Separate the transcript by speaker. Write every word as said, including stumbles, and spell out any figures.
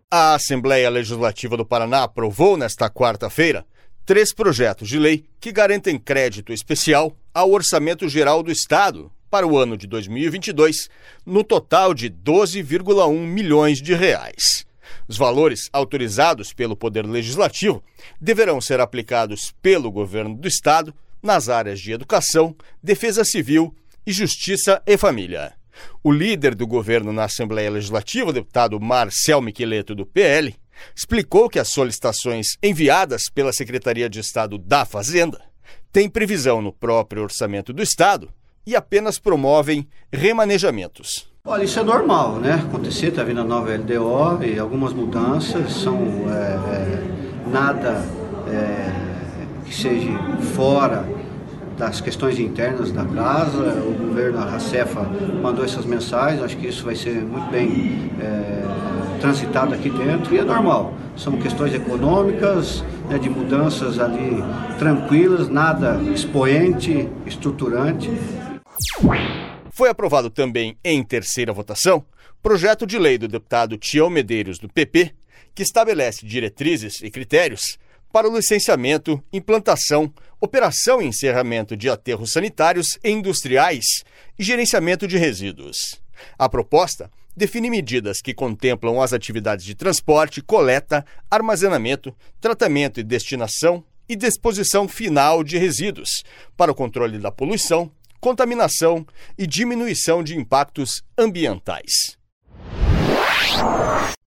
Speaker 1: A Assembleia Legislativa do Paraná aprovou nesta quarta-feira três projetos de lei que garantem crédito especial ao Orçamento Geral do Estado para o ano de dois mil e vinte e dois, no total de doze vírgula um milhões de reais. Os valores autorizados pelo Poder Legislativo deverão ser aplicados pelo Governo do Estado nas áreas de educação, defesa civil e justiça e família. O líder do governo na Assembleia Legislativa, o deputado Marcel Miqueleto, do P L, explicou que as solicitações enviadas pela Secretaria de Estado da Fazenda têm previsão no próprio orçamento do Estado e apenas promovem remanejamentos.
Speaker 2: Olha, isso é normal, né? Acontecer, está vindo a nova L D O e algumas mudanças são é, é, nada é, que seja fora das questões internas da casa. O governo, a Cefa, mandou essas mensagens, acho que isso vai ser muito bem é, transitado aqui dentro e é normal. São questões econômicas, né, de mudanças ali tranquilas, nada expoente, estruturante.
Speaker 1: Foi aprovado também em terceira votação projeto de lei do deputado Tião Medeiros, do P P, que estabelece diretrizes e critérios para o licenciamento, implantação, operação e encerramento de aterros sanitários e industriais e gerenciamento de resíduos. A proposta define medidas que contemplam as atividades de transporte, coleta, armazenamento, tratamento e destinação e disposição final de resíduos para o controle da poluição, contaminação e diminuição de impactos ambientais.